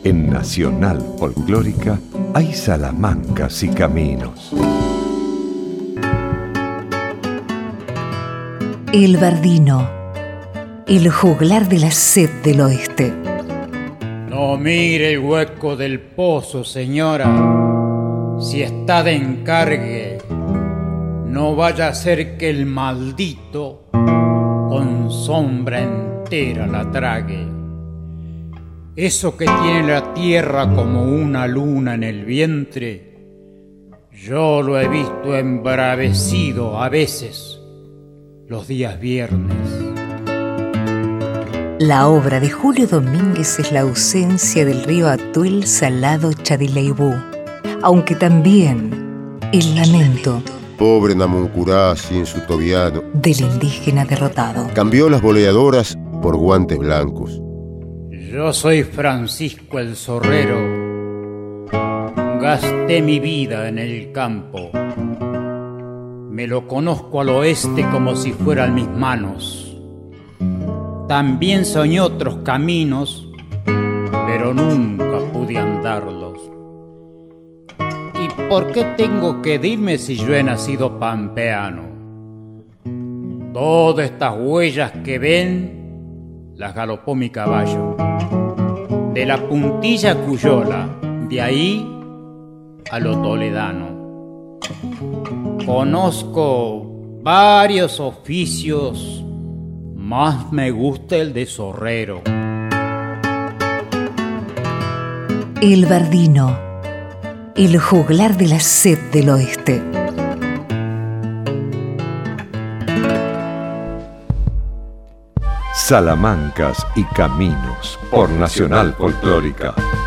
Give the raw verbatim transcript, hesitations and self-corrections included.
En Nacional Folclórica hay salamancas y caminos. El Bardino, el juglar de la sed del oeste. No mire el hueco del pozo, señora. Si está de encargue, no vaya a ser que el maldito con sombra entera la trague. Eso que tiene la tierra como una luna en el vientre, yo lo he visto embravecido a veces los días viernes. La obra de Julio Domínguez es la ausencia del río Atuel salado Chadileibú, aunque también el lamento pobre Namuncurá sin su tobiano del indígena derrotado. Cambió las boleadoras por guantes blancos. Yo soy Francisco el Zorrero, gasté mi vida en el campo, me lo conozco al oeste como si fueran mis manos. También soñé otros caminos, pero nunca pude andarlos. ¿Y por qué tengo que irme si yo he nacido pampeano? Todas estas huellas que ven las galopó mi caballo. De la puntilla Cuyola, de ahí a lo toledano. Conozco varios oficios, más me gusta el de zorrero. El Bardino, el juglar de la sed del oeste. Salamancas y caminos por Nacional Folclórica.